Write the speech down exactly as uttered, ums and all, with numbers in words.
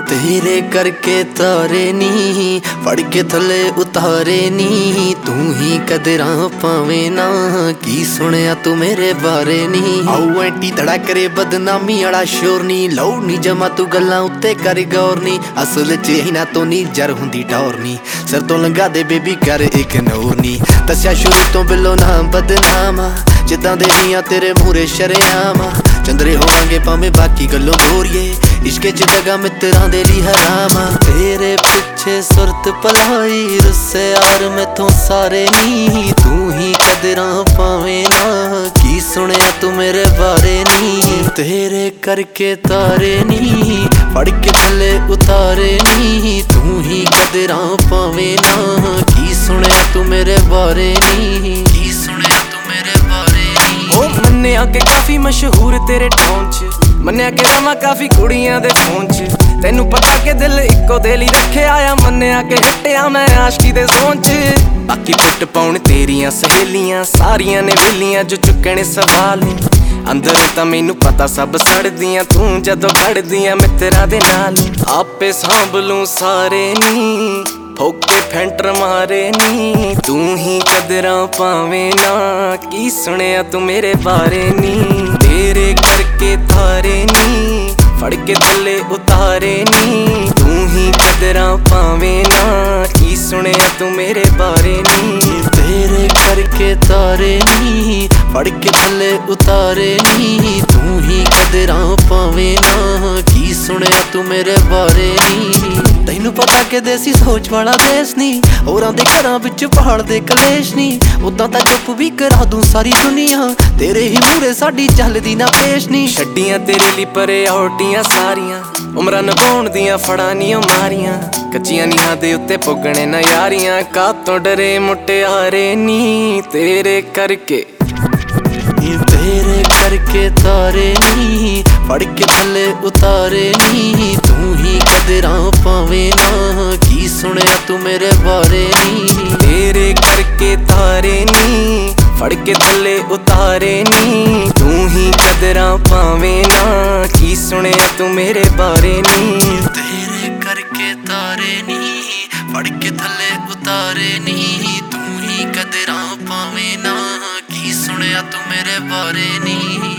तेरे करके तारे नी फड़ के थले उतारे नी तू ही कदरां पावे ना की सुनिया तू मेरे बारे नी आऊ एंटी तड़ा करे बदनामी वाला शोर नी लौ नी जमा तू गल्लां उत्ते कर गौर नी असल च इना तो नी जर हुंदी टौर नी सिर तो लंघा दे बेबी कर इग्नोर नी दस्या शुरू तो बिलो ना बदनामा जिद्दां दे हियां तेरे मूहरे शरेआम चंदरे होवांगे भावें बाकी गल्लों गोरिए इश्के च दगा मित्रां दे ली हराम तेरे पिछे सुरत भलाई रुस्से यार मैथों सारे नी तू ही कदरां पावे ना की सुनिया तू मेरे बारे नी तेरे करके तारे नी फड़ के थले उतारे नी तू ही कदरां पावे ना की सुनिया तू मेरे बारे नी की सुनिया तू मेरे बारे नी ओ मन्निया के काफी मशहूर तेरे टोन च मन्निया के रवां काफी कुड़ियां दे फोन च तैनू पता के दिल इक्को दिल ही रखे आया मन्निया के हिट्टिया मैं आशकी दे जोन च बाकी पुट पाउण तेरियां सहेलियां सारियां ने वेलियां जो चुकने सवाल अंदर तां मैनू पता सब सड़दियां तू जदों खड़दियां मित्रां दे नाल आपे सांभ लूं सारे नी फोके फैंटर मारे नी तू ही कदरां पावे ना की सुनिया तू मेरे बारे नी तेरे करके तारे नी फड़ के थले उतारे नी तू ही कदरां पावे ना की सुनिया तू मेरे बारे नी तेरे करके तारे नी फड़ के थले उतारे नी तू ही कदरां पावे ना की सुनिया तू मेरे बारे नी तैनू पता के देसी सोच वाला देश नी होरां दे घरां विच पहाड़ दे कलेश नी उदां तां चुप भी करा दूं सारी दुनिया तेरे ही मूहरे साडी चलदी ना पेश नी छड्डियां तेरे ਲਈ परे औटियां सारियां उमरां निभाउण दियां फड़ां नी मारियां कच्चियां नीहां दे उत्ते पुगणे ना यारियां कातों डरे मुटियारे नी तेरे करके तेरे करके तारे नी फड़ के थले उतारे नी तू ही कदरां पावे ना की सुनिया तू मेरे बारे नी तेरे करके तारे नी फड़ के थले उतारे नी तू ही कदरां पावे ना की सुनिया तू मेरे बारे नी तेरे करके तारे नी फड़ के थले उतारे नी तू ही कदरां पावे ना की सुनिया तू मेरे बारे नी।